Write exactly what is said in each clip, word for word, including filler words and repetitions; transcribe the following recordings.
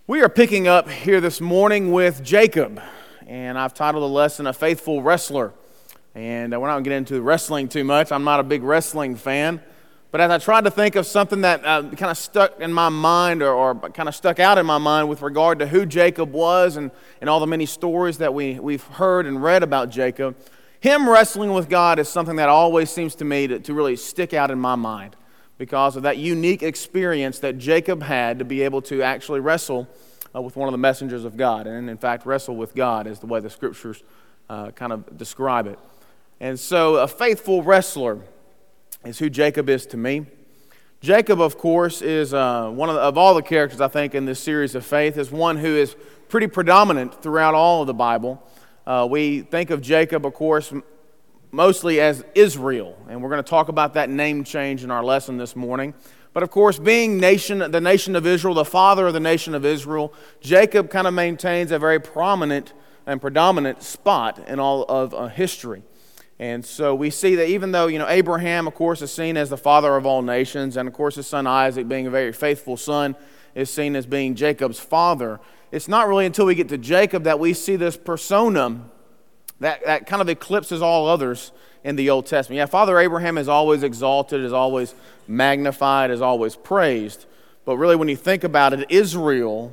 We are picking up here this morning with Jacob, and I've titled the lesson, A Faithful Wrestler. And we're not going to get into wrestling too much. I'm not a big wrestling fan. But as I tried to think of something that uh, kind of stuck in my mind or, or kind of stuck out in my mind with regard to who Jacob was and, and all the many stories that we, we've heard and read about Jacob, him wrestling with God is something that always seems to me to, to really stick out in my mind, because of that unique experience that Jacob had to be able to actually wrestle uh, with one of the messengers of God. And in fact, wrestle with God is the way the scriptures uh, kind of describe it. And so a faithful wrestler is who Jacob is to me. Jacob, of course, is uh, one of, the, of all the characters, I think, in this series of faith, is one who is pretty predominant throughout all of the Bible. Uh, we think of Jacob, of course, mostly as Israel, and we're going to talk about that name change in our lesson this morning. But of course, being nation, the nation of Israel, the father of the nation of Israel, Jacob kind of maintains a very prominent and predominant spot in all of uh, history. And so we see that even though, you know, Abraham, of course, is seen as the father of all nations, and of course his son Isaac, being a very faithful son, is seen as being Jacob's father, it's not really until we get to Jacob that we see this persona That, that kind of eclipses all others in the Old Testament. Yeah, Father Abraham is always exalted, is always magnified, is always praised. But really, when you think about it, Israel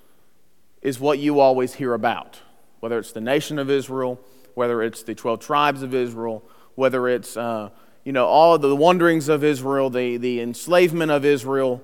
is what you always hear about. Whether it's the nation of Israel, whether it's the twelve tribes of Israel, whether it's uh, you know all of the wanderings of Israel, the, the enslavement of Israel.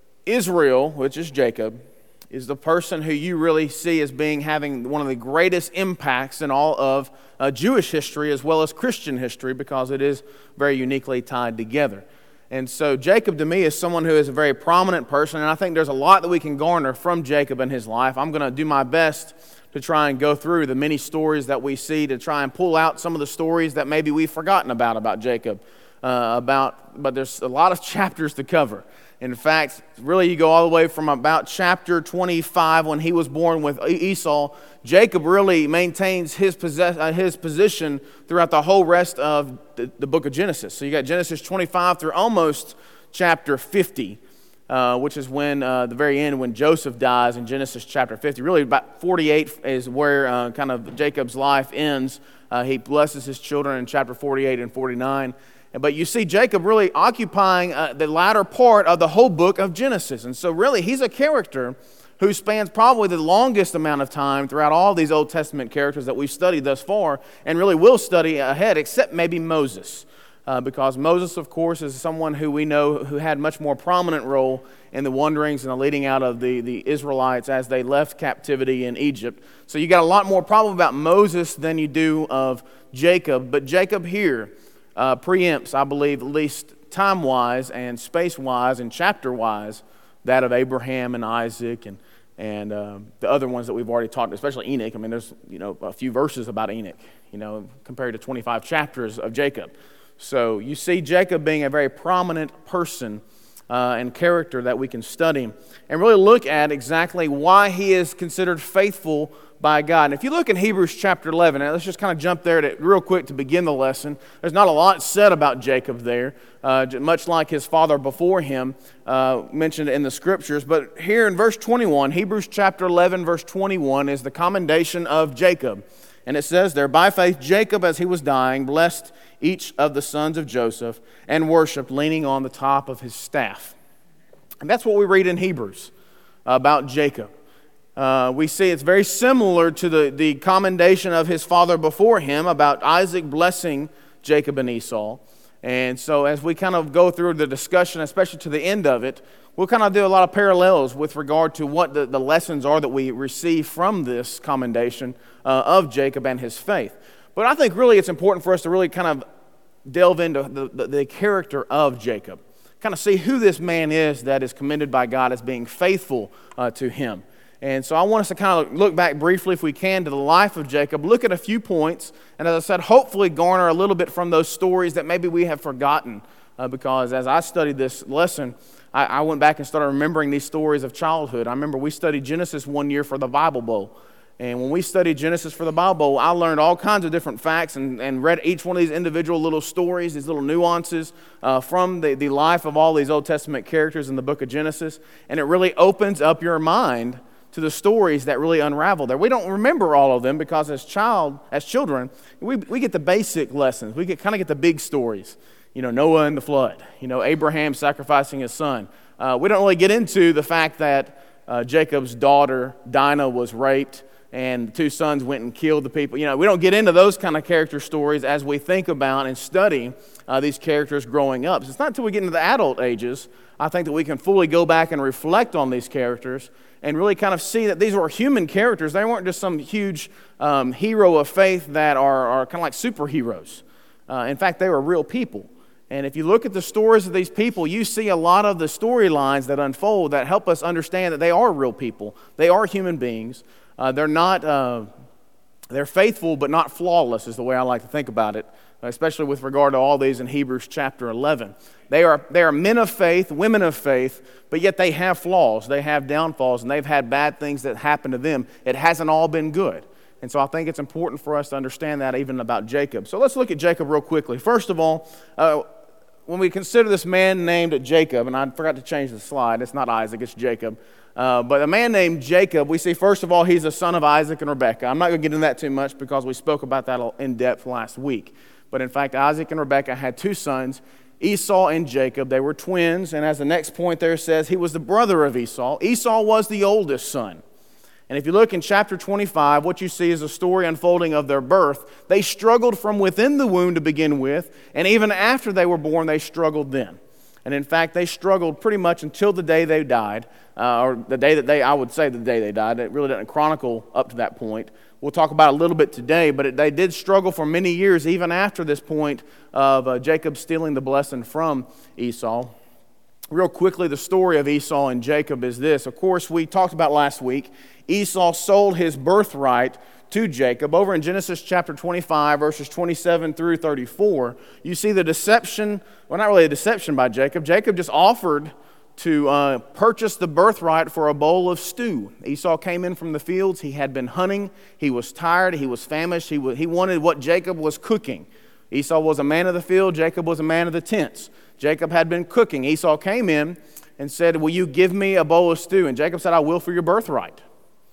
Israel, which is Jacob, is the person who you really see as being having one of the greatest impacts in all of uh, Jewish history as well as Christian history, because it is very uniquely tied together. And so Jacob to me is someone who is a very prominent person, and I think there's a lot that we can garner from Jacob and his life. I'm going to do my best to try and go through the many stories that we see, to try and pull out some of the stories that maybe we've forgotten about about Jacob. Uh, about, but there's a lot of chapters to cover. In fact, really you go all the way from about chapter twenty-five when he was born with Esau. Jacob really maintains his, possess, uh, his position throughout the whole rest of the, the book of Genesis. So you got Genesis twenty-five through almost chapter fifty, uh, which is when uh, the very end when Joseph dies in Genesis chapter fifty. Really about forty-eight is where uh, kind of Jacob's life ends. Uh, he blesses his children in chapter forty-eight and forty-nine. But you see Jacob really occupying uh, the latter part of the whole book of Genesis. And so really he's a character who spans probably the longest amount of time throughout all these Old Testament characters that we've studied thus far, and really will study ahead, except maybe Moses. Uh, because Moses, of course, is someone who we know who had much more prominent role in the wanderings and the leading out of the, the Israelites as they left captivity in Egypt. So you got a lot more probably about Moses than you do of Jacob. But Jacob here Uh, preempts, I believe, at least time-wise and space-wise and chapter-wise, that of Abraham and Isaac and and uh, the other ones that we've already talked, especially Enoch. I mean, there's you know a few verses about Enoch, you know, compared to twenty-five chapters of Jacob. So you see Jacob being a very prominent person uh, and character that we can study and really look at exactly why he is considered faithful by God. And if you look in Hebrews chapter eleven, now let's just kind of jump there to, real quick to begin the lesson. There's not a lot said about Jacob there, uh, much like his father before him uh, mentioned in the scriptures. But here in verse twenty-one, Hebrews chapter eleven, verse twenty-one is the commendation of Jacob. And it says there, by faith Jacob, as he was dying, blessed each of the sons of Joseph and worshipped, leaning on the top of his staff. And that's what we read in Hebrews about Jacob. Uh, we see it's very similar to the, the commendation of his father before him about Isaac blessing Jacob and Esau. And so as we kind of go through the discussion, especially to the end of it, we'll kind of do a lot of parallels with regard to what the, the lessons are that we receive from this commendation uh, of Jacob and his faith. But I think really it's important for us to really kind of delve into the, the, the character of Jacob. Kind of see who this man is that is commended by God as being faithful uh, to him. And so I want us to kind of look back briefly, if we can, to the life of Jacob, look at a few points, and as I said, hopefully garner a little bit from those stories that maybe we have forgotten. Uh, because as I studied this lesson, I, I went back and started remembering these stories of childhood. I remember we studied Genesis one year for the Bible Bowl. And when we studied Genesis for the Bible Bowl, I learned all kinds of different facts and, and read each one of these individual little stories, these little nuances uh, from the, the life of all these Old Testament characters in the book of Genesis. And it really opens up your mind to the stories that really unravel there. We don't remember all of them because as child, as children, we, we get the basic lessons. We get kind of get the big stories. You know, Noah and the flood. You know, Abraham sacrificing his son. Uh, we don't really get into the fact that uh, Jacob's daughter, Dinah, was raped and the two sons went and killed the people. You know, we don't get into those kind of character stories as we think about and study uh, these characters growing up. So it's not until we get into the adult ages, I think, that we can fully go back and reflect on these characters and really kind of see that these were human characters. They weren't just some huge um, hero of faith that are, are kind of like superheroes. Uh, in fact, they were real people. And if you look at the stories of these people, you see a lot of the storylines that unfold that help us understand that they are real people. They are human beings. Uh, they're not, uh, they're faithful but not flawless is the way I like to think about it, especially with regard to all these in Hebrews chapter eleven. They are, they are men of faith, women of faith, but yet they have flaws. They have downfalls, and they've had bad things that happen to them. It hasn't all been good. And so I think it's important for us to understand that even about Jacob. So let's look at Jacob real quickly. First of all, uh, when we consider this man named Jacob, and I forgot to change the slide, it's not Isaac, it's Jacob. Uh, but a man named Jacob, we see first of all he's a son of Isaac and Rebekah. I'm not going to get into that too much because we spoke about that in depth last week. But in fact, Isaac and Rebekah had two sons, Esau and Jacob. They were twins, and as the next point there says, he was the brother of Esau. Esau was the oldest son. And if you look in chapter twenty-five, what you see is a story unfolding of their birth. They struggled from within the womb to begin with, and even after they were born, they struggled then. And in fact, they struggled pretty much until the day they died, uh, or the day that they, I would say the day they died. It really doesn't chronicle up to that point. We'll talk about it a little bit today, but it, they did struggle for many years, even after this point of uh, Jacob stealing the blessing from Esau. Real quickly, the story of Esau and Jacob is this. Of course, we talked about last week, Esau sold his birthright to Jacob. Over in Genesis chapter twenty-five, verses twenty-seven through thirty-four, you see the deception, well, not really a deception by Jacob. Jacob just offered to uh, purchase the birthright for a bowl of stew. Esau came in from the fields. He had been hunting. He was tired. He was famished. He, was, he wanted what Jacob was cooking. Esau was a man of the field. Jacob was a man of the tents. Jacob had been cooking. Esau came in and said, will you give me a bowl of stew? And Jacob said, I will for your birthright.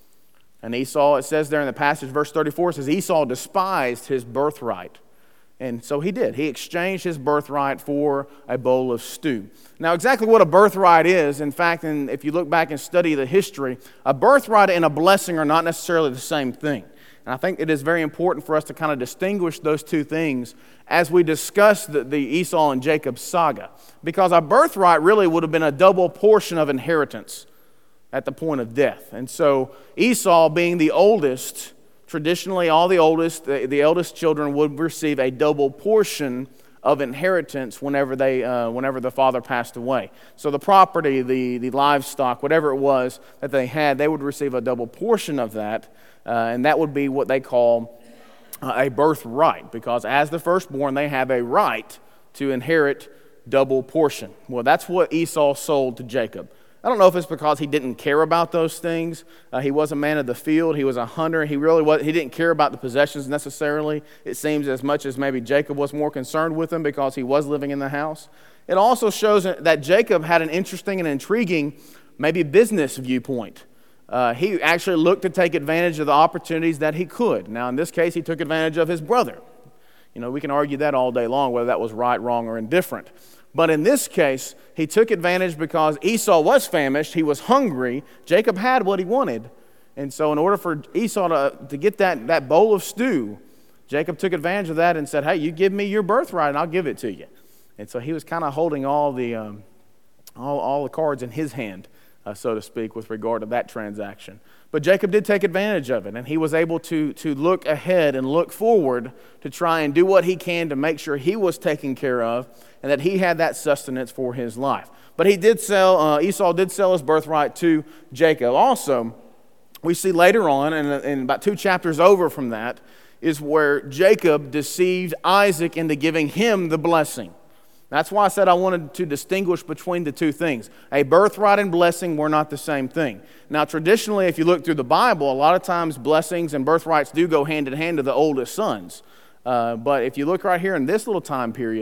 And Esau, it says there in the passage, verse thirty-four, it says Esau despised his birthright. And so he did. He exchanged his birthright for a bowl of stew. Now, exactly what a birthright is, in fact, and if you look back and study the history, a birthright and a blessing are not necessarily the same thing. And I think it is very important for us to kind of distinguish those two things as we discuss the, the Esau and Jacob saga. Because a birthright really would have been a double portion of inheritance at the point of death. And so Esau, being the oldest, traditionally all the oldest, the, the eldest children would receive a double portion of inheritance whenever they, uh, whenever the father passed away. So the property, the, the livestock, whatever it was that they had, they would receive a double portion of that. Uh, and that would be what they call uh, a birthright, because as the firstborn, they have a right to inherit double portion. Well, that's what Esau sold to Jacob. I don't know if it's because he didn't care about those things. Uh, he was a man of the field. He was a hunter. He really was. He didn't care about the possessions necessarily. It seems as much as maybe Jacob was more concerned with them because he was living in the house. It also shows that Jacob had an interesting and intriguing, maybe business viewpoint. Uh, he actually looked to take advantage of the opportunities that he could. Now, in this case, he took advantage of his brother. You know, we can argue that all day long, whether that was right, wrong, or indifferent. But in this case, he took advantage because Esau was famished, he was hungry, Jacob had what he wanted. And so in order for Esau to, to get that, that bowl of stew, Jacob took advantage of that and said, hey, you give me your birthright and I'll give it to you. And so he was kind of holding all the, um, all, all the cards in his hand, uh, so to speak, with regard to that transaction. But Jacob did take advantage of it, and he was able to, to look ahead and look forward to try and do what he can to make sure he was taken care of and that he had that sustenance for his life. But he did sell, uh, Esau did sell his birthright to Jacob. Also, we see later on, and in about two chapters over from that, is where Jacob deceived Isaac into giving him the blessing. That's why I said I wanted to distinguish between the two things. A birthright and blessing were not the same thing. Now, traditionally, if you look through the Bible, a lot of times blessings and birthrights do go hand in hand to the oldest sons. Uh, but if you look right here in this little time period,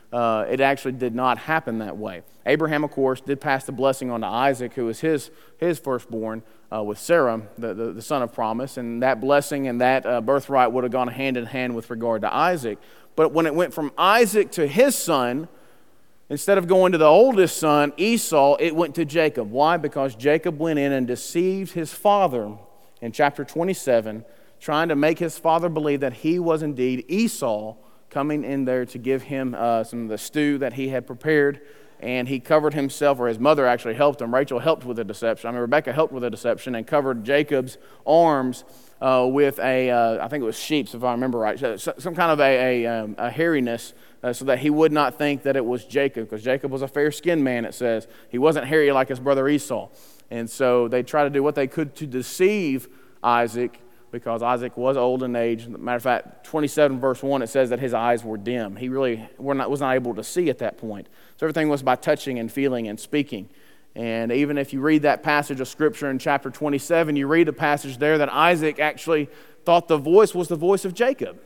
uh, it actually did not happen that way. Abraham, of course, did pass the blessing on to Isaac, who was his, his firstborn, uh, with Sarah, the, the, the son of promise, and that blessing and that uh, birthright would have gone hand in hand with regard to Isaac. But when it went from Isaac to his son, instead of going to the oldest son, Esau, it went to Jacob. Why? Because Jacob went in and deceived his father in chapter twenty-seven, trying to make his father believe that he was indeed Esau, coming in there to give him uh, some of the stew that he had prepared. And he covered himself, or his mother actually helped him. Rachel helped with the deception. I mean, Rebekah helped with the deception and covered Jacob's arms uh, with a, uh, I think it was sheep's, if I remember right, so, some kind of a, a, um, a hairiness uh, so that he would not think that it was Jacob, because Jacob was a fair-skinned man, it says. He wasn't hairy like his brother Esau. And so they tried to do what they could to deceive Isaac, because Isaac was old in age. Matter of fact, twenty-seven verse one, it says that his eyes were dim. He really were not, was not able to see at that point. So everything was by touching and feeling and speaking. And even if you read that passage of Scripture in chapter twenty-seven, you read a passage there that Isaac actually thought the voice was the voice of Jacob.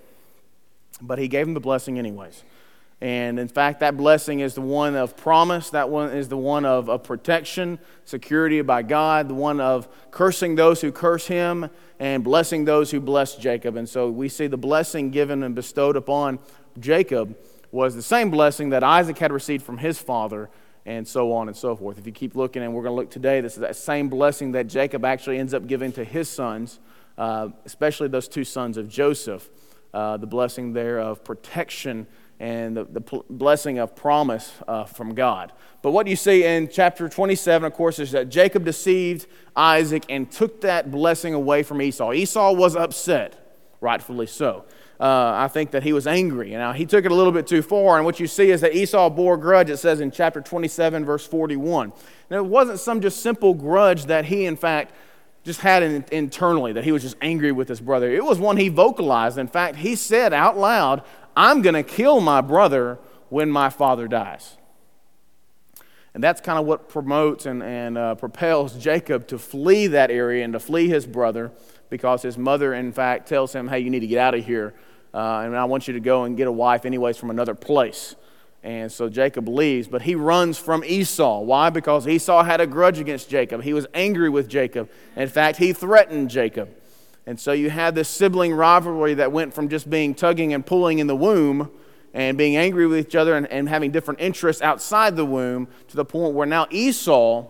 But he gave him the blessing anyways. And in fact, that blessing is the one of promise. That one is the one of, of protection, security by God, the one of cursing those who curse him and blessing those who bless Jacob. And so we see the blessing given and bestowed upon Jacob was the same blessing that Isaac had received from his father, and so on and so forth. If you keep looking, and we're going to look today, this is that same blessing that Jacob actually ends up giving to his sons, uh, especially those two sons of Joseph, uh, the blessing there of protection and the, the pl- blessing of promise uh, from God. But what you see in chapter twenty-seven, of course, is that Jacob deceived Isaac and took that blessing away from Esau. Esau was upset, rightfully so. Uh, I think that he was angry. Now, he took it a little bit too far, and what you see is that Esau bore a grudge, it says in chapter twenty-seven, verse forty-one. Now, it wasn't some just simple grudge that he, in fact, just had in, internally, that he was just angry with his brother. It was one he vocalized. In fact, he said out loud, I'm going to kill my brother when my father dies. And that's kind of what promotes and, and uh, propels Jacob to flee that area and to flee his brother, because his mother, in fact, tells him, hey, you need to get out of here, uh, and I want you to go and get a wife anyways from another place. And so Jacob leaves, but he runs from Esau. Why? Because Esau had a grudge against Jacob. He was angry with Jacob. In fact, he threatened Jacob. And so you had this sibling rivalry that went from just being tugging and pulling in the womb and being angry with each other and, and having different interests outside the womb, to the point where now Esau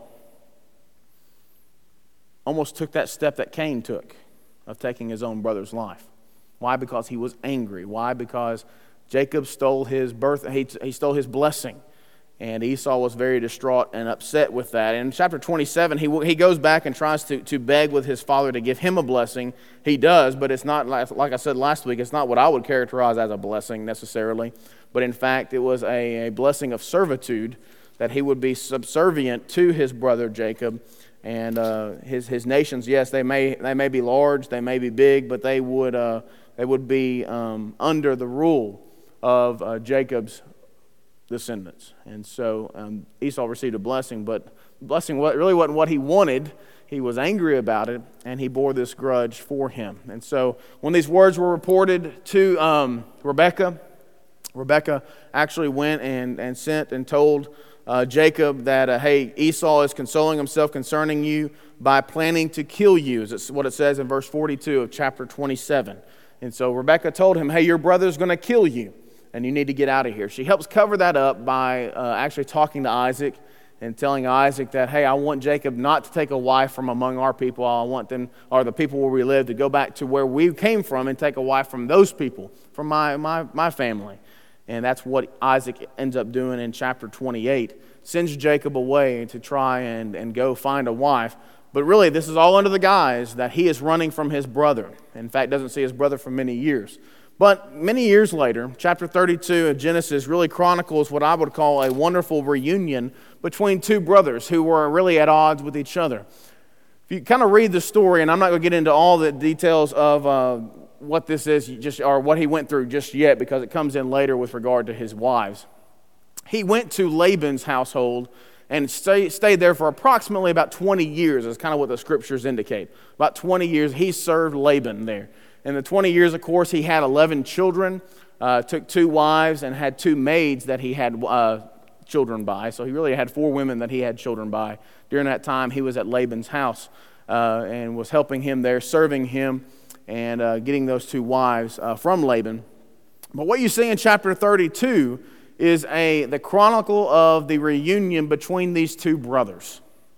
almost took that step that Cain took of taking his own brother's life. Why? Because he was angry. Why? Because Jacob stole his birth, he, he stole his blessing. And Esau was very distraught and upset with that. In chapter twenty-seven, he he goes back and tries to, to beg with his father to give him a blessing. He does, but it's not, like, like I said last week, it's not what I would characterize as a blessing necessarily. But in fact, it was a, a blessing of servitude, that he would be subservient to his brother Jacob. And uh, his his nations, yes, they may they may be large, they may be big, but they would uh, they would be um, under the rule of uh, Jacob's descendants. And so um, Esau received a blessing, but the blessing really wasn't what he wanted. He was angry about it, and he bore this grudge for him. And so when these words were reported to um, Rebekah, Rebekah actually went and, and sent and told uh, Jacob that, uh, hey, Esau is consoling himself concerning you by planning to kill you. Is what it says in verse forty-two of chapter twenty-seven. And so Rebekah told him, hey, your brother's going to kill you, and you need to get out of here. She helps cover that up by uh, actually talking to Isaac and telling Isaac that, hey, I want Jacob not to take a wife from among our people. I want them, or the people where we live, to go back to where we came from and take a wife from those people, from my, my, my family. And that's what Isaac ends up doing in chapter twenty-eight. Sends Jacob away to try and, and go find a wife. But really, this is all under the guise that he is running from his brother. In fact, doesn't see his brother for many years. But many years later, chapter thirty-two of Genesis really chronicles what I would call a wonderful reunion between two brothers who were really at odds with each other. If you kind of read the story, and I'm not going to get into all the details of uh, what this is, just or what he went through just yet, because it comes in later with regard to his wives. He went to Laban's household and stay, stayed there for approximately about twenty years, is kind of what the scriptures indicate. About twenty years, he served Laban there. In the twenty years, of course, he had eleven children. uh, took two wives and had two maids that he had uh, children by. So he really had four women that he had children by. During that time, he was at Laban's house uh, and was helping him there, serving him, and uh, getting those two wives uh, from Laban. But what you see in chapter thirty-two is a the chronicle of the reunion between these two brothers.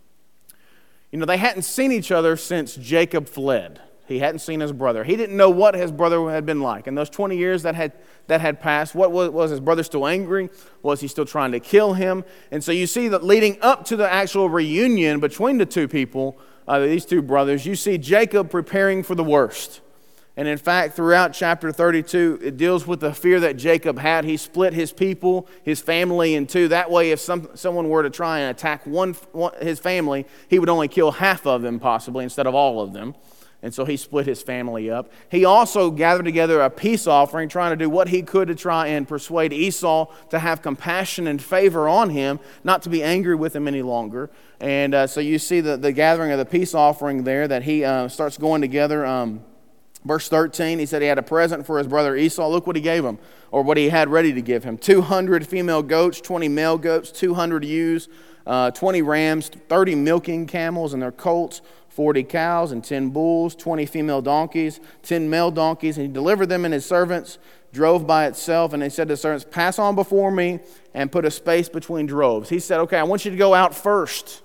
You know, they hadn't seen each other since Jacob fled. He hadn't seen his brother. He didn't know what his brother had been like. In those twenty years that had that had passed, what was, was his brother still angry? Was he still trying to kill him? And so you see that leading up to the actual reunion between the two people, uh, these two brothers, you see Jacob preparing for the worst. And in fact, throughout chapter thirty-two, it deals with the fear that Jacob had. He split his people, his family in two. That way, if some, someone were to try and attack one, one his family, he would only kill half of them possibly instead of all of them. And so he split his family up. He also gathered together a peace offering, trying to do what he could to try and persuade Esau to have compassion and favor on him, not to be angry with him any longer. And uh, so you see the, the gathering of the peace offering there that he uh, starts going together. Um, verse thirteen, he said he had a present for his brother Esau. Look what he gave him, or what he had ready to give him. two hundred female goats, twenty male goats, two hundred ewes, uh, twenty rams, thirty milking camels and their colts, forty cows and ten bulls, twenty female donkeys, ten male donkeys. And he delivered them, and his servants drove by itself. And he said to the servants, pass on before me and put a space between droves. He said, okay, I want you to go out first.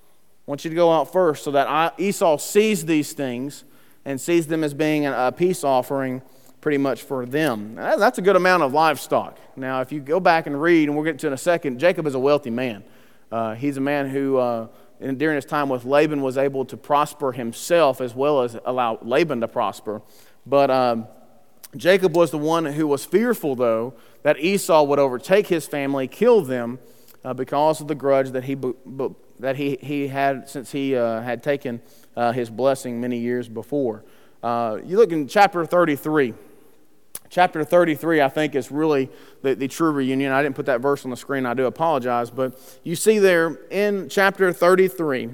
I want you to go out first so that I, Esau sees these things and sees them as being a peace offering pretty much for them. Now, that's a good amount of livestock. Now, if you go back and read, and we'll get to it in a second, Jacob is a wealthy man. Uh, he's a man who... Uh, And during his time with Laban was able to prosper himself as well as allow Laban to prosper. But um, Jacob was the one who was fearful, though, that Esau would overtake his family, kill them, uh, because of the grudge that he that he, he had since he uh, had taken uh, his blessing many years before. Uh, you look in chapter thirty-three. Chapter thirty-three, I think, is really the, the true reunion. I didn't put that verse on the screen. I do apologize. But you see there in chapter thirty-three,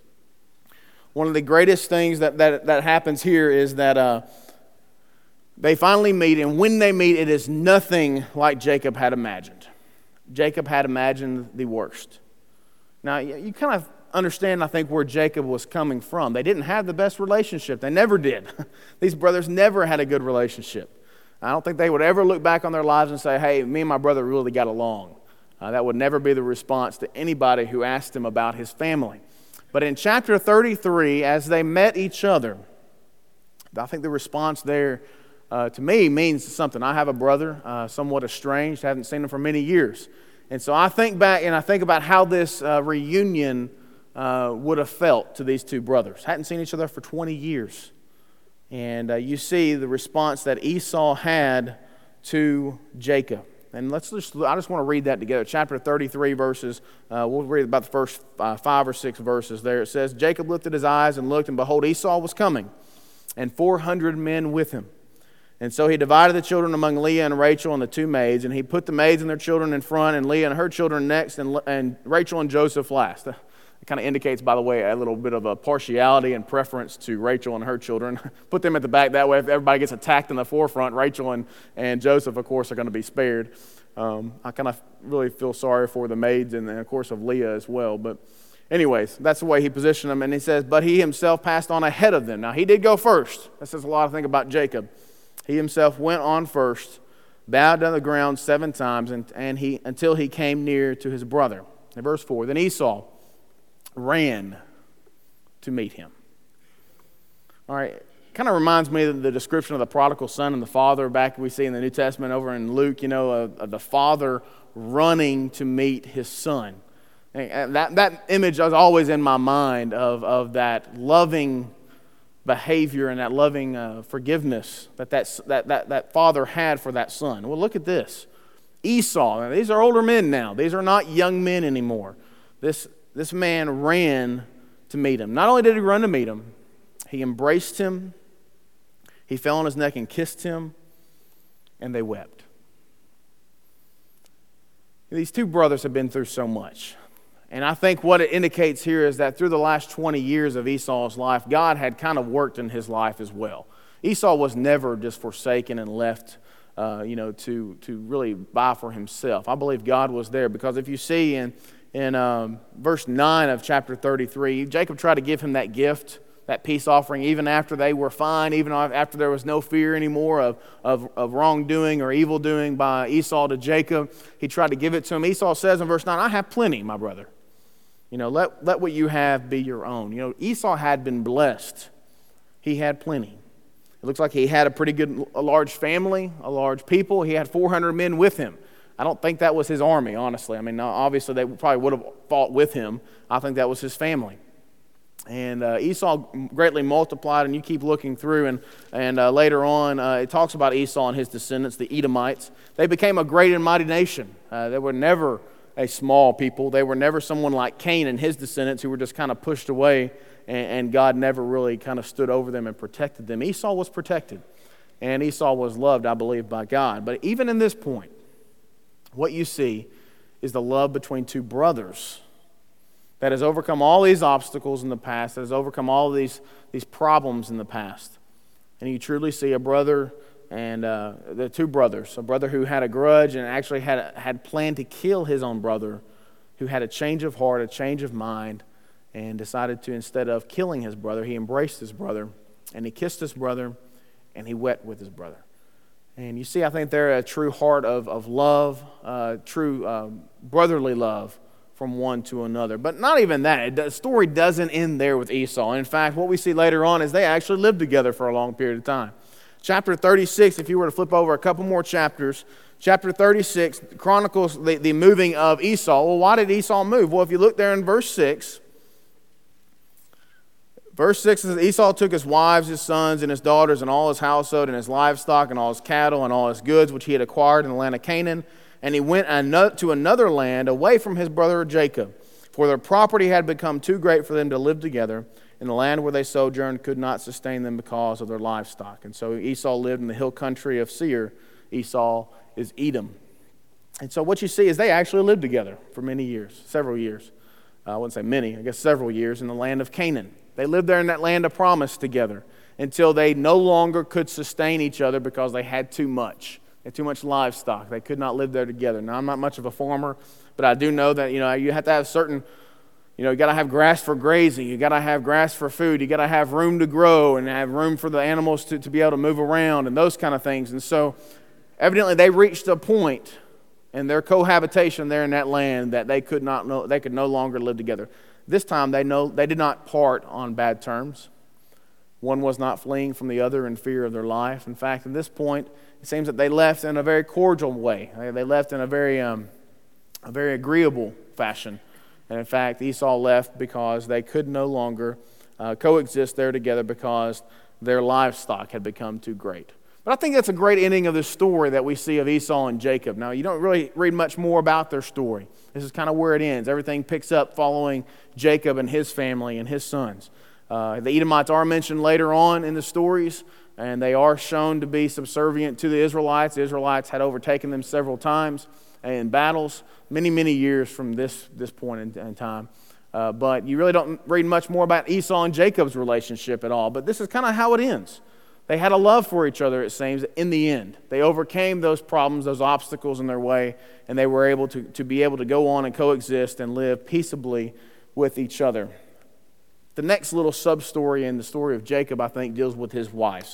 one of the greatest things that, that, that happens here is that uh, they finally meet. And when they meet, it is nothing like Jacob had imagined. Jacob had imagined the worst. Now, you kind of understand, I think, where Jacob was coming from. They didn't have the best relationship. They never did. These brothers never had a good relationship. I don't think they would ever look back on their lives and say, hey, me and my brother really got along. Uh, that would never be the response to anybody who asked him about his family. But in chapter thirty-three, as they met each other, I think the response there uh, to me means something. I have a brother, uh, somewhat estranged, haven't seen him for many years. And so I think back and I think about how this uh, reunion uh, would have felt to these two brothers. Hadn't seen each other for twenty years. And uh, you see the response that Esau had to Jacob. And let's just, I just want to read that together. Chapter thirty-three verses, uh, we'll read about the first uh, five or six verses there. It says, Jacob lifted his eyes and looked, and behold, Esau was coming, and four hundred men with him. And so he divided the children among Leah and Rachel and the two maids, and he put the maids and their children in front, and Leah and her children next, and, and Rachel and Joseph last. It kind of indicates, by the way, a little bit of a partiality and preference to Rachel and her children. Put them at the back. That way, if everybody gets attacked in the forefront, Rachel and, and Joseph, of course, are going to be spared. Um, I kind of really feel sorry for the maids and, of course, of Leah as well. But anyways, that's the way he positioned them. And he says, but he himself passed on ahead of them. Now, he did go first. That says a lot of things about Jacob. He himself went on first, bowed down the ground seven times, and, and he until he came near to his brother. In verse four, then Esau ran to meet him. All right, kind of reminds me of the description of the prodigal son and the father back we see in the New Testament over in Luke, you know, of, of the father running to meet his son. And that, that image is always in my mind of, of that loving behavior and that loving uh, forgiveness that that, that that that father had for that son. Well, look at this. Esau, now, these are older men now. These are not young men anymore. This This man ran to meet him. Not only did he run to meet him, he embraced him, he fell on his neck and kissed him, and they wept. These two brothers have been through so much. And I think what it indicates here is that through the last twenty years of Esau's life, God had kind of worked in his life as well. Esau was never just forsaken and left uh, you know, to to really buy for himself. I believe God was there, because if you see in in um, verse nine of chapter thirty-three, Jacob tried to give him that gift, that peace offering, even after they were fine, even after there was no fear anymore of, of, of wrongdoing or evil doing by Esau to Jacob. He tried to give it to him. Esau says in verse nine, I have plenty, my brother. You know, let, let what you have be your own. You know, Esau had been blessed. He had plenty. It looks like he had a pretty good, a large family, a large people. He had four hundred men with him. I don't think that was his army, honestly. I mean, obviously they probably would have fought with him. I think that was his family. And uh, Esau greatly multiplied, and you keep looking through, and, and uh, later on uh, it talks about Esau and his descendants, the Edomites. They became a great and mighty nation. Uh, they were never a small people. They were never someone like Cain and his descendants who were just kind of pushed away, and, and God never really kind of stood over them and protected them. Esau was protected, and Esau was loved, I believe, by God. But even in this point, what you see is the love between two brothers that has overcome all these obstacles in the past, that has overcome all these, these problems in the past. And you truly see a brother and uh, the two brothers, a brother who had a grudge and actually had, had planned to kill his own brother, who had a change of heart, a change of mind, and decided to, instead of killing his brother, he embraced his brother, and he kissed his brother, and he wept with his brother. And you see, I think they're a true heart of, of love, uh, true uh, brotherly love, from one to another. But not even that. The story doesn't end there with Esau. In fact, what we see later on is they actually lived together for a long period of time. Chapter thirty-six, if you were to flip over a couple more chapters, chapter thirty-six chronicles the, the moving of Esau. Well, why did Esau move? Well, if you look there in verse six, verse six says, Esau took his wives, his sons, and his daughters, and all his household, and his livestock, and all his cattle, and all his goods, which he had acquired in the land of Canaan, and he went to another land away from his brother Jacob, for their property had become too great for them to live together, and the land where they sojourned could not sustain them because of their livestock. And so Esau lived in the hill country of Seir. Esau is Edom. And so what you see is they actually lived together for many years, several years. Uh, I wouldn't say many, I guess several years in the land of Canaan. They lived there in that land of promise together until they no longer could sustain each other because they had too much. They had too much livestock. They could not live there together. Now, I'm not much of a farmer, but I do know that, you know, you have to have certain, you know, you got to have grass for grazing. You got to have grass for food. You got to have room to grow and have room for the animals to, to be able to move around and those kind of things. And so, evidently, they reached a point in their cohabitation there in that land that they could not know, they could no longer live together. This time, they know they did not part on bad terms. One was not fleeing from the other in fear of their life. In fact, at this point, it seems that they left in a very cordial way. They left in a very, um, a very agreeable fashion. And in fact, Esau left because they could no longer uh, coexist there together because their livestock had become too great. But I think that's a great ending of this story that we see of Esau and Jacob. Now, you don't really read much more about their story. This is kind of where it ends. Everything picks up following Jacob and his family and his sons. Uh, the Edomites are mentioned later on in the stories, and they are shown to be subservient to the Israelites. The Israelites had overtaken them several times in battles, many, many years from this, this point in, in time. Uh, but you really don't read much more about Esau and Jacob's relationship at all. But this is kind of how it ends. They had a love for each other, it seems, in the end. They overcame those problems, those obstacles in their way, and they were able to, to be able to go on and coexist and live peaceably with each other. The next little sub-story in the story of Jacob, I think, deals with his wives.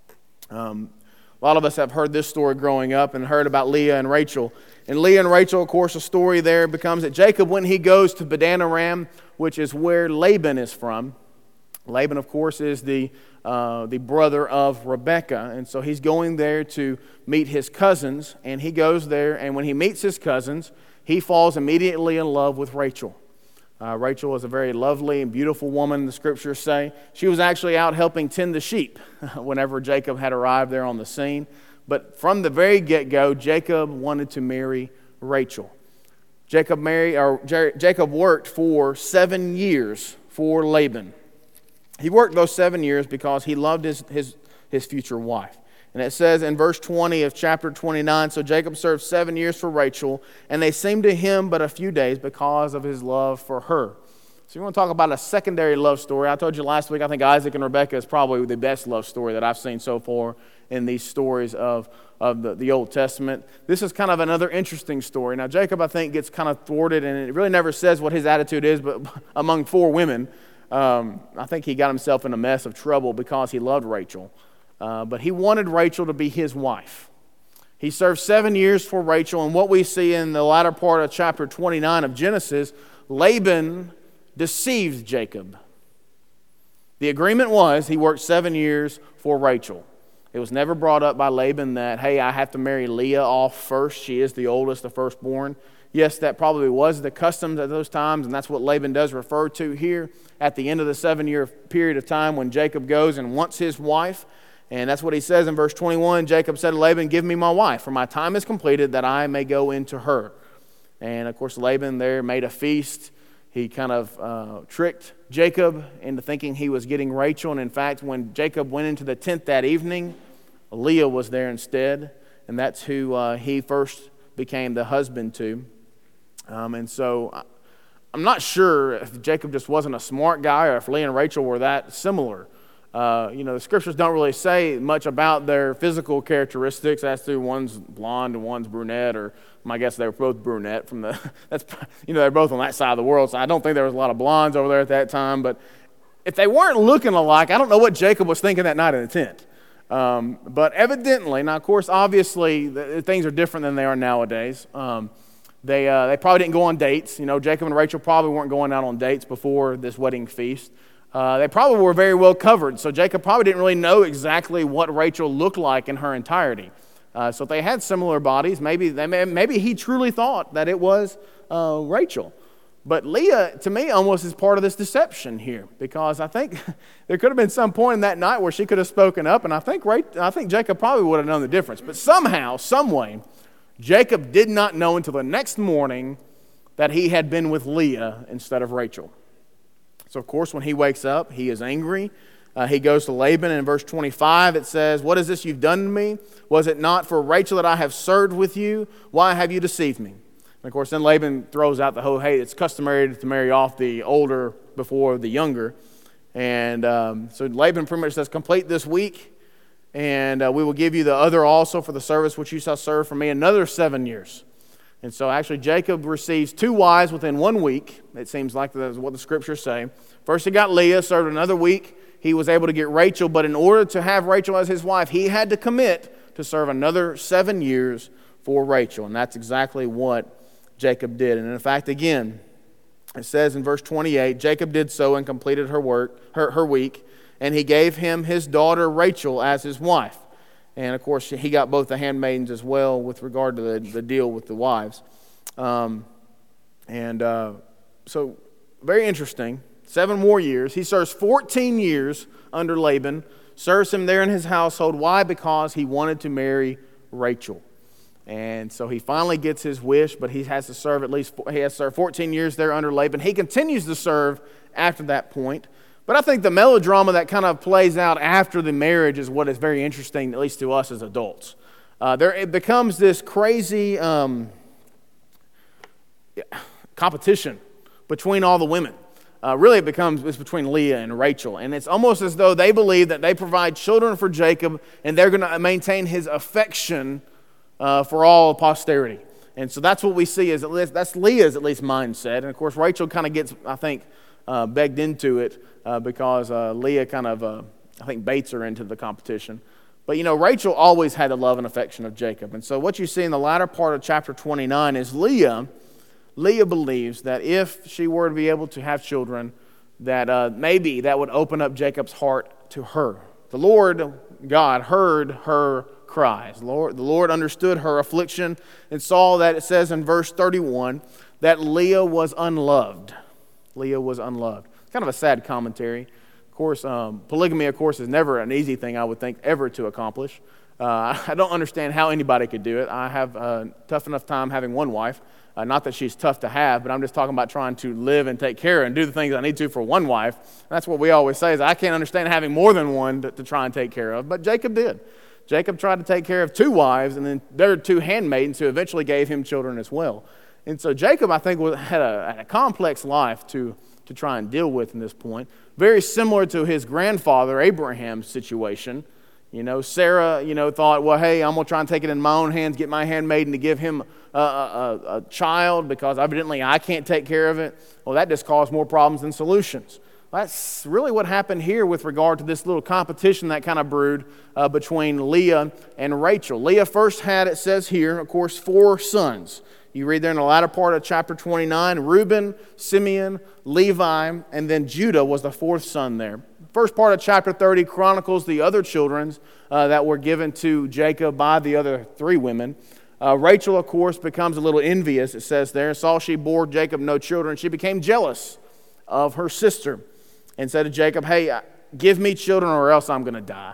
Um, a lot of us have heard this story growing up and heard about Leah and Rachel. And Leah and Rachel, of course, the story there becomes that Jacob, when he goes to Padan Aram, which is where Laban is from, Laban, of course, is the uh, the brother of Rebekah, and so he's going there to meet his cousins, and he goes there, and when he meets his cousins, he falls immediately in love with Rachel. Uh, Rachel is a very lovely and beautiful woman, the scriptures say. She was actually out helping tend the sheep whenever Jacob had arrived there on the scene. But from the very get-go, Jacob wanted to marry Rachel. Jacob married, or Jacob worked for seven years for Laban. He worked those seven years because he loved his, his, his future wife. And it says in verse twenty of chapter twenty-nine, so Jacob served seven years for Rachel, and they seemed to him but a few days because of his love for her. So you want to talk about a secondary love story. I told you last week, I think Isaac and Rebekah is probably the best love story that I've seen so far in these stories of, of the, the Old Testament. This is kind of another interesting story. Now, Jacob, I think, gets kind of thwarted, and it really never says what his attitude is, but among four women, um, I think he got himself in a mess of trouble because he loved Rachel. Uh, but he wanted Rachel to be his wife. He served seven years for Rachel, and what we see in the latter part of chapter twenty-nine of Genesis, Laban deceived Jacob. The agreement was he worked seven years for Rachel. It was never brought up by Laban that, hey, I have to marry Leah off first. She is the oldest, the firstborn. Yes, that probably was the customs at those times, and that's what Laban does refer to here at the end of the seven-year period of time when Jacob goes and wants his wife. And that's what he says in verse twenty-one. Jacob said to Laban, give me my wife, for my time is completed that I may go into her. And, of course, Laban there made a feast. He kind of uh, tricked Jacob into thinking he was getting Rachel. And in fact, when Jacob went into the tent that evening, Leah was there instead. And that's who uh, he first became the husband to. Um, and so I'm not sure if Jacob just wasn't a smart guy or if Leah and Rachel were that similar. Uh, you know, the scriptures don't really say much about their physical characteristics as to one's blonde and one's brunette, or I guess they were both brunette from the, that's, you know, they're both on that side of the world, so I don't think there was a lot of blondes over there at that time, but if they weren't looking alike, I don't know what Jacob was thinking that night in the tent. Um, but evidently, now of course, obviously, the, things are different than they are nowadays. Um, they, uh, they probably didn't go on dates. You know, Jacob and Rachel probably weren't going out on dates before this wedding feast. Uh, they probably were very well covered, so Jacob probably didn't really know exactly what Rachel looked like in her entirety. Uh, so if they had similar bodies, maybe they may, maybe he truly thought that it was uh, Rachel. But Leah, to me, almost is part of this deception here, because I think there could have been some point in that night where she could have spoken up, and I think I think Jacob probably would have known the difference. But somehow, some way, Jacob did not know until the next morning that he had been with Leah instead of Rachel. So, of course, when he wakes up, he is angry. Uh, he goes to Laban, and in verse twenty-five it says, what is this you've done to me? Was it not for Rachel that I have served with you? Why have you deceived me? And, of course, then Laban throws out the whole, hey, it's customary to marry off the older before the younger. And um, so Laban pretty much says, complete this week, and uh, we will give you the other also for the service which you shall serve for me another seven years. And so actually Jacob receives two wives within one week. It seems like that's what the scriptures say. First he got Leah, served another week. He was able to get Rachel, but in order to have Rachel as his wife, he had to commit to serve another seven years for Rachel. And that's exactly what Jacob did. And in fact, again, it says in verse twenty-eight, Jacob did so and completed her work, her, her week, and he gave him his daughter Rachel as his wife. And, of course, he got both the handmaidens as well with regard to the, the deal with the wives. Um, and uh, so, very interesting. Seven more years. He serves fourteen years under Laban, serves him there in his household. Why? Because he wanted to marry Rachel. And so he finally gets his wish, but he has to serve at least, he has to serve fourteen years there under Laban. He continues to serve after that point. But I think the melodrama that kind of plays out after the marriage is what is very interesting, at least to us as adults. Uh, there, it becomes this crazy um, competition between all the women. Uh, really, it becomes it's between Leah and Rachel. And it's almost as though they believe that they provide children for Jacob, and they're going to maintain his affection uh, for all posterity. And so that's what we see, is at least, that's Leah's at least mindset. And of course, Rachel kind of gets, I think, uh, begged into it. Uh, because uh, Leah kind of, uh, I think, baits her into the competition. But, you know, Rachel always had the love and affection of Jacob. And so what you see in the latter part of chapter twenty-nine is Leah, Leah believes that if she were to be able to have children, that uh, maybe that would open up Jacob's heart to her. The Lord, God, heard her cries. The Lord, the Lord understood her affliction and saw that, it says in verse thirty-one, that Leah was unloved. Leah was unloved. Kind of a sad commentary. Of course, um, polygamy, of course, is never an easy thing, I would think, ever to accomplish. Uh, I don't understand how anybody could do it. I have a tough enough time having one wife. Uh, not that she's tough to have, but I'm just talking about trying to live and take care of and do the things I need to for one wife. And that's what we always say, is I can't understand having more than one to, to try and take care of. But Jacob did. Jacob tried to take care of two wives, and then there were two handmaidens who eventually gave him children as well. And so Jacob, I think, had a, had a complex life to to try and deal with in this point. Very similar to his grandfather Abraham's situation. You know, Sarah, you know, thought, well, hey, I'm going to try and take it in my own hands, get my handmaiden to give him a, a, a child because evidently I can't take care of it. Well, that just caused more problems than solutions. That's really what happened here with regard to this little competition that kind of brewed uh, between Leah and Rachel. Leah first had, it says here, of course, four sons. You read there in the latter part of chapter twenty-nine, Reuben, Simeon, Levi, and then Judah was the fourth son there. First part of chapter thirty chronicles the other children uh, that were given to Jacob by the other three women. Uh, Rachel, of course, becomes a little envious, it says there. Saw she bore Jacob no children. She became jealous of her sister and said to Jacob, hey, give me children or else I'm going to die.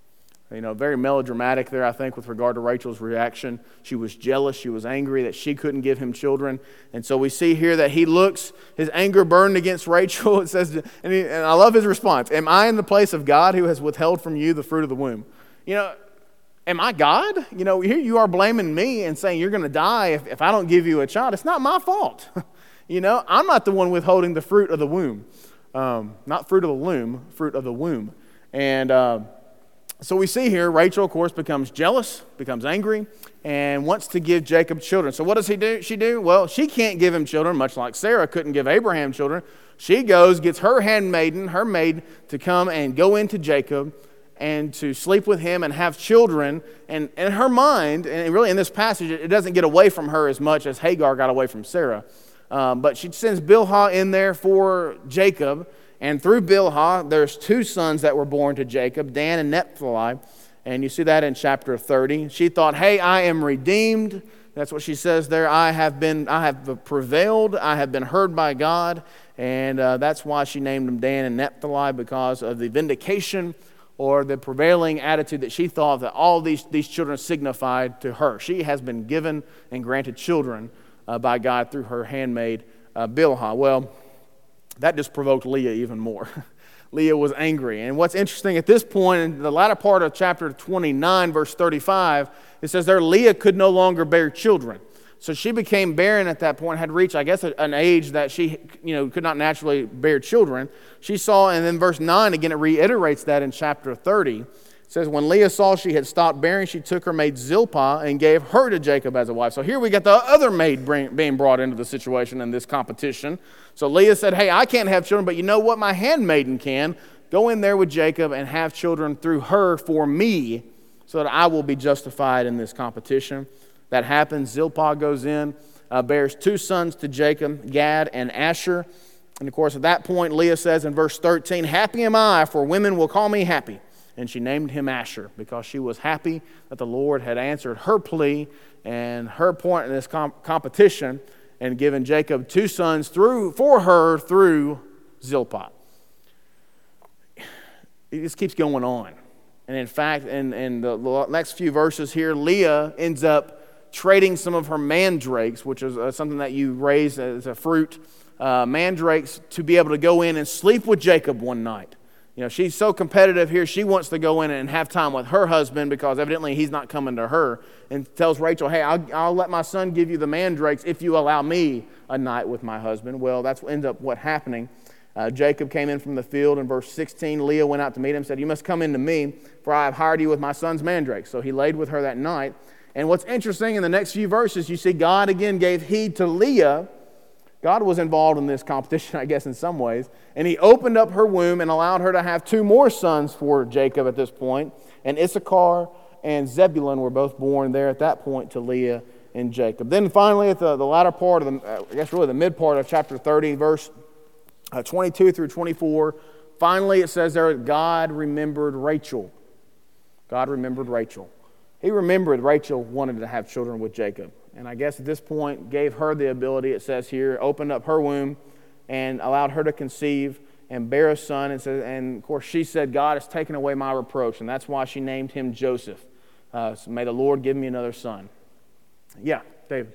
You know, very melodramatic there, I think, with regard to Rachel's reaction. She was jealous. She was angry that she couldn't give him children. And so we see here that he looks, his anger burned against Rachel. It says, and, he, and I love his response, am I in the place of God who has withheld from you the fruit of the womb? You know, am I God? You know, here you are blaming me and saying you're going to die if, if I don't give you a child. It's not my fault. You know, I'm not the one withholding the fruit of the womb. Um, not fruit of the loom, fruit of the womb. And uh, so we see here, Rachel, of course, becomes jealous, becomes angry, and wants to give Jacob children. So what does he do? She do? Well, she can't give him children, much like Sarah couldn't give Abraham children. She goes, gets her handmaiden, her maid, to come and go into Jacob and to sleep with him and have children. And in her mind, and really in this passage, it doesn't get away from her as much as Hagar got away from Sarah. Um, but she sends Bilhah in there for Jacob, and through Bilhah, there's two sons that were born to Jacob, Dan and Naphtali, and you see that in chapter thirty. She thought, hey, I am redeemed. That's what she says there. I have been, I have prevailed. I have been heard by God, and uh, that's why she named them Dan and Naphtali, because of the vindication or the prevailing attitude that she thought that all these, these children signified to her. She has been given and granted children Uh, by God through her handmaid uh, Bilhah. Well, that just provoked Leah even more. Leah was angry. And what's interesting at this point, in the latter part of chapter twenty-nine, verse thirty-five, it says there, Leah could no longer bear children. So she became barren at that point, had reached, I guess, an age that she you know, could not naturally bear children. She saw, and then verse nine, again, it reiterates that in chapter thirty. It says, when Leah saw she had stopped bearing, she took her maid Zilpah and gave her to Jacob as a wife. So here we get the other maid bring, being brought into the situation in this competition. So Leah said, hey, I can't have children, but you know what? My handmaiden can. Go in there with Jacob and have children through her for me so that I will be justified in this competition. That happens. Zilpah goes in, uh, bears two sons to Jacob, Gad and Asher. And of course, at that point, Leah says in verse thirteen, happy am I, for women will call me happy. And she named him Asher because she was happy that the Lord had answered her plea and her point in this comp- competition and given Jacob two sons through for her through Zilpah. It just keeps going on. And in fact, in, in the next few verses here, Leah ends up trading some of her mandrakes, which is uh, something that you raise as a fruit, uh, mandrakes, to be able to go in and sleep with Jacob one night. You know, she's so competitive here, she wants to go in and have time with her husband because evidently he's not coming to her, and tells Rachel, hey, I'll, I'll let my son give you the mandrakes if you allow me a night with my husband. Well, that's what ends up what happening. Uh, Jacob came in from the field in verse sixteen. Leah went out to meet him and said, you must come in to me, for I have hired you with my son's mandrakes. So he laid with her that night. And what's interesting, in the next few verses, you see God again gave heed to Leah. God was involved in this competition, I guess, in some ways. And he opened up her womb and allowed her to have two more sons for Jacob at this point. And Issachar and Zebulun were both born there at that point to Leah and Jacob. Then finally, at the, the latter part of the, uh, I guess really the mid part of chapter thirty, verse uh, twenty-two through twenty-four, finally it says there, God remembered Rachel. God remembered Rachel. He remembered Rachel wanted to have children with Jacob. And I guess at this point gave her the ability, it says here, opened up her womb and allowed her to conceive and bear a son. And, said, and of course she said, God has taken away my reproach. And that's why she named him Joseph. Uh, so may the Lord give me another son. Yeah, David.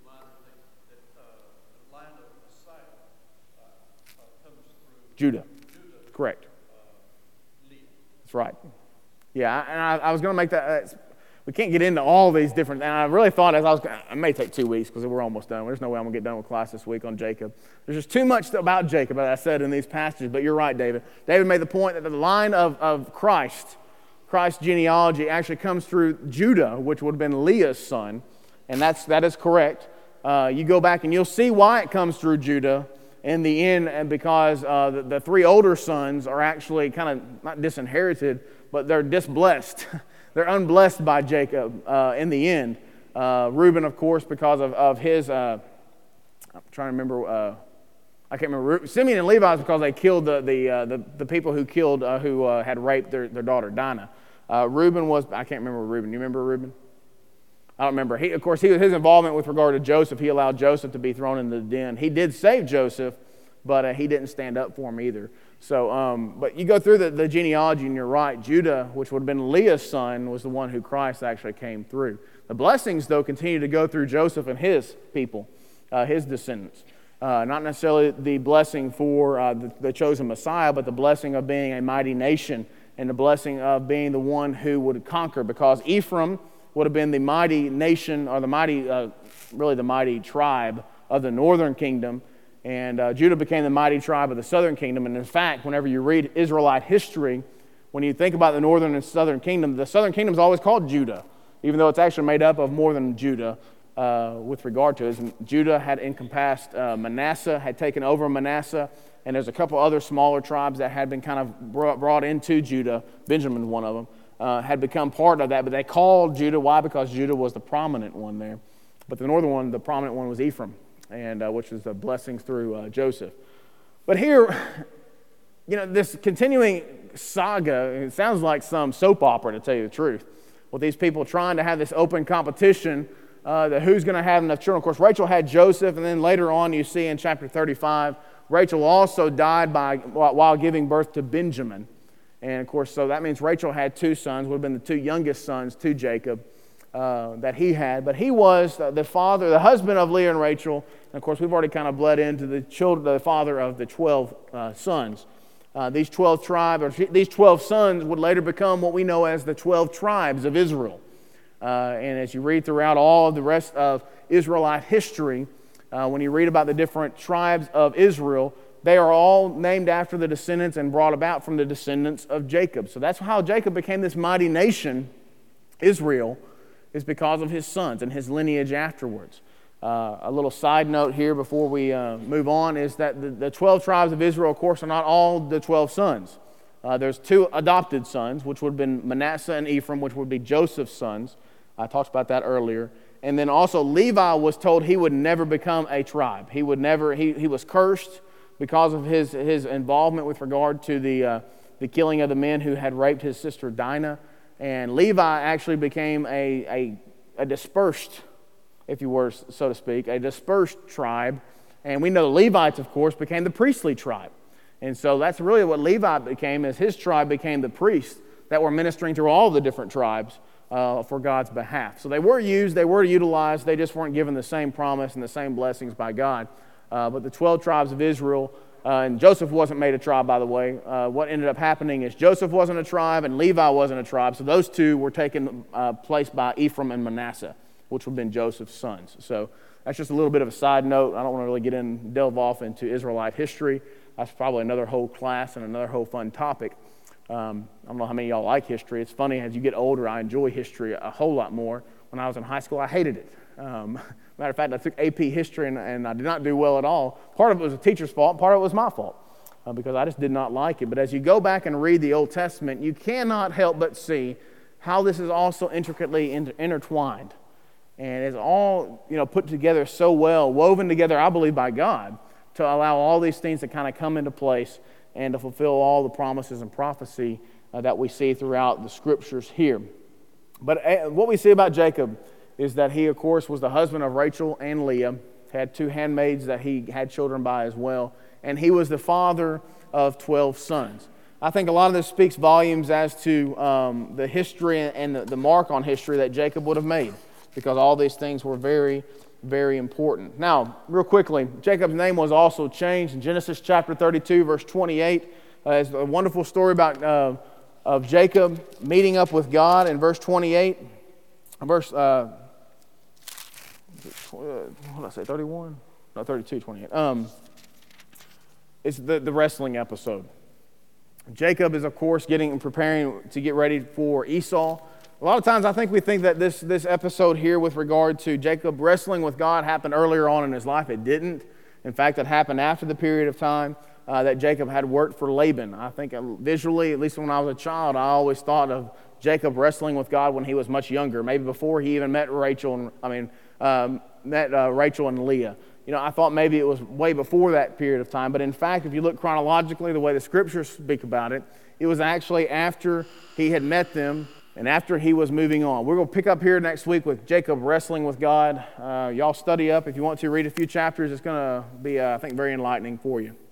Judah. Correct. That's right. Yeah, and I, I was going to make that... Uh, we can't get into all these different, and I really thought as I was, I may take two weeks because we're almost done. There's no way I'm going to get done with class this week on Jacob. There's just too much about Jacob, as I said in these passages, but you're right, David. David made the point that the line of, of Christ, Christ's genealogy actually comes through Judah, which would have been Leah's son, and that's, that is correct. Uh, you go back and you'll see why it comes through Judah in the end, and because uh, the, the three older sons are actually kind of not disinherited, but they're disblessed. They're unblessed by Jacob uh, in the end. Uh, Reuben, of course, because of, of his, uh, I'm trying to remember, uh, I can't remember, Simeon and Levi is because they killed the the uh, the, the people who killed, uh, who uh, had raped their, their daughter Dinah. Uh, Reuben was, I can't remember Reuben. You remember Reuben? I don't remember. He, of course, he, his involvement with regard to Joseph, he allowed Joseph to be thrown into the den. He did save Joseph, but uh, he didn't stand up for him either. So, um, but you go through the, the genealogy and you're right. Judah, which would have been Leah's son, was the one who Christ actually came through. The blessings, though, continue to go through Joseph and his people, uh, his descendants. Uh, not necessarily the blessing for uh, the, the chosen Messiah, but the blessing of being a mighty nation and the blessing of being the one who would conquer, because Ephraim would have been the mighty nation, or the mighty, uh, really the mighty tribe of the northern kingdom, and uh, Judah became the mighty tribe of the southern kingdom. And in fact, whenever you read Israelite history, when you think about the northern and southern kingdom, the southern kingdom is always called Judah, even though it's actually made up of more than Judah uh, with regard to it. Judah had encompassed uh, Manasseh, had taken over Manasseh, and there's a couple other smaller tribes that had been kind of brought, brought into Judah. Benjamin, one of them, uh, had become part of that, but they called Judah. Why? Because Judah was the prominent one there. But the northern one, the prominent one, was Ephraim, and uh, which was a blessing through uh, Joseph. But here, you know, this continuing saga, it sounds like some soap opera, to tell you the truth, with these people trying to have this open competition uh, that who's going to have enough children. Of course, Rachel had Joseph, and then later on you see in chapter thirty-five, Rachel also died by while giving birth to Benjamin. And of course, so that means Rachel had two sons, would have been the two youngest sons to Jacob uh, that he had. But he was the father, the husband of Leah and Rachel. And of course, we've already kind of bled into the children, the father of the twelve uh, sons. Uh, these twelve tribes, or these twelve sons, would later become what we know as the twelve tribes of Israel. Uh, and as you read throughout all of the rest of Israelite history, uh, when you read about the different tribes of Israel, they are all named after the descendants and brought about from the descendants of Jacob. So that's how Jacob became this mighty nation, Israel, is because of his sons and his lineage afterwards. Uh, a little side note here before we uh, move on is that the, the twelve tribes of Israel, of course, are not all the twelve sons. Uh, there's two adopted sons, which would have been Manasseh and Ephraim, which would be Joseph's sons. I talked about that earlier. And then also Levi was told he would never become a tribe. He would never. He, he was cursed because of his, his involvement with regard to the, uh, the killing of the men who had raped his sister Dinah. And Levi actually became a, a, a dispersed, if you were, so to speak, a dispersed tribe. And we know the Levites, of course, became the priestly tribe. And so that's really what Levi became, as his tribe became the priests that were ministering through all the different tribes uh, for God's behalf. So they were used, they were utilized, they just weren't given the same promise and the same blessings by God. Uh, but the twelve tribes of Israel, uh, and Joseph wasn't made a tribe, by the way. Uh, what ended up happening is Joseph wasn't a tribe and Levi wasn't a tribe. So those two were taken uh, place by Ephraim and Manasseh, which would have been Joseph's sons. So that's just a little bit of a side note. I don't want to really get in, delve off into Israelite history. That's probably another whole class and another whole fun topic. Um, I don't know how many of y'all like history. It's funny, as you get older, I enjoy history a whole lot more. When I was in high school, I hated it. Um, matter of fact, I took A P history and, and I did not do well at all. Part of it was the teacher's fault, part of it was my fault uh, because I just did not like it. But as you go back and read the Old Testament, you cannot help but see how this is also intricately inter- intertwined. And it's all, you know, put together so well, woven together, I believe, by God, to allow all these things to kind of come into place and to fulfill all the promises and prophecy uh, that we see throughout the Scriptures here. But uh, what we see about Jacob is that he, of course, was the husband of Rachel and Leah, had two handmaids that he had children by as well, and he was the father of twelve sons. I think a lot of this speaks volumes as to um, the history and the, the mark on history that Jacob would have made, because all these things were very, very important. Now, real quickly, Jacob's name was also changed in Genesis chapter thirty-two, verse twenty-eight. Uh, it's a wonderful story about uh, of Jacob meeting up with God in verse twenty-eight. verse, uh, what did I say, thirty-one? No, thirty-two, twenty-eight. Um, it's the, the wrestling episode. Jacob is, of course, getting preparing to get ready for Esau. A lot of times I think we think that this, this episode here with regard to Jacob wrestling with God happened earlier on in his life. It didn't. In fact, it happened after the period of time uh, that Jacob had worked for Laban. I think visually, at least when I was a child, I always thought of Jacob wrestling with God when he was much younger, maybe before he even met Rachel, and, I mean, um, met uh, Rachel and Leah. You know, I thought maybe it was way before that period of time, but in fact, if you look chronologically, the way the scriptures speak about it, it was actually after he had met them and after he was moving on. We're going to pick up here next week with Jacob wrestling with God. Uh, y'all study up. If you want to read a few chapters, it's going to be, uh, I think, very enlightening for you.